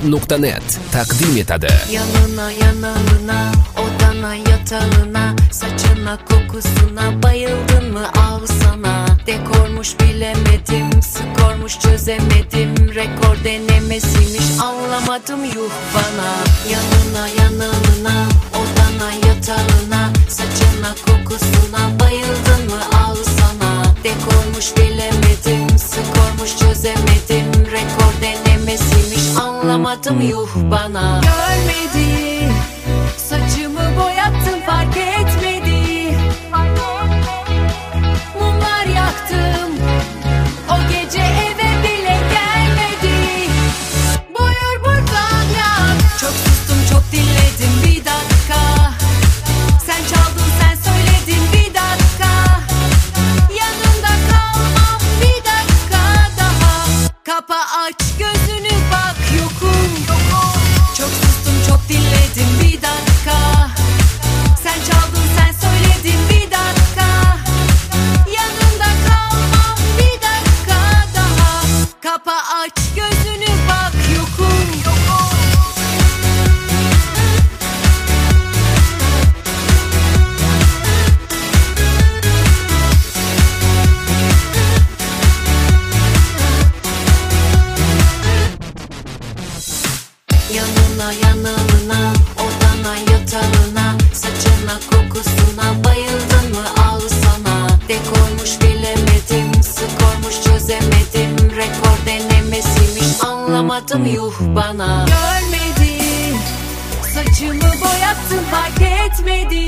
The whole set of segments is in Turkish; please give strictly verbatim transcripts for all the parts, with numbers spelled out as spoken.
com nokta net takdim etadi. Yanına yanağına, odana yatağına, saçına kokusuna bayıldın mı al sana. Dekormuş bilemedim, skormuş çözemedim, rekor denemesiymiş anlamadım yuh bana. Yanına yanağına, odana yatağına, saçına kokusuna bayıldın mı al sana. Dekormuş bilemedim, skormuş çözemedim, rekor denemesiymiş anlamadım yuh bana. Görmedi, saçımı boyattım fark etmedi, mumlar yaktım, o gece eve bile gelmedi. Buyur buradan yak. Çok sustum çok dinledim bir dakika, sen çaldın sen söyledin bir dakika, yanında kalmam bir dakika daha. Kapa aç gözünü bak yokum. Çok sustum çok dinledim bir dakika, sen çaldın sen söyledin bir dakika, yanında kalmam bir dakika daha. Kapa aç gözünü bak yokum. Yanına yanağına, odana yatağına, saçına kokusuna bayıldın mı al sana. Dekormuş bilemedim, skormuş çözemedim, rekor denemesiymiş anlamadım yuh bana. Görmedi, saçımı boyattım fark etmedi,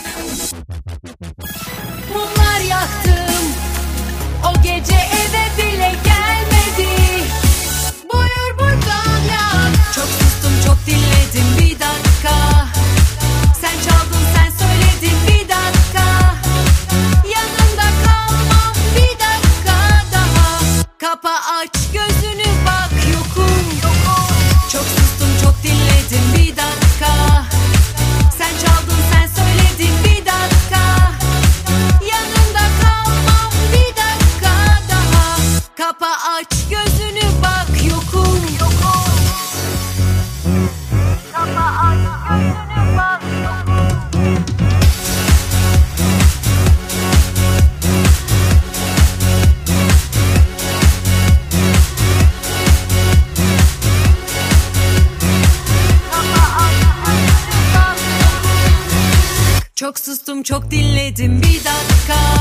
mumlar yaktım, o gece eve bile gelmedi. Buyur buradan yak. Çok sustum çok dinledim bir dakika, sen çaldın sen söyledin bir dakika, yanında kalmam bir dakika daha. Kapa aç gözünü bak yokum. Çok sustum çok dinledim bir dakika, sen çaldın sen söyledin bir dakika, yanında kalmam bir dakika daha. Kapa aç gözünü bak yokum. Kapa aç gözünü bak yokum. Çok sustum çok dinledim bir dakika,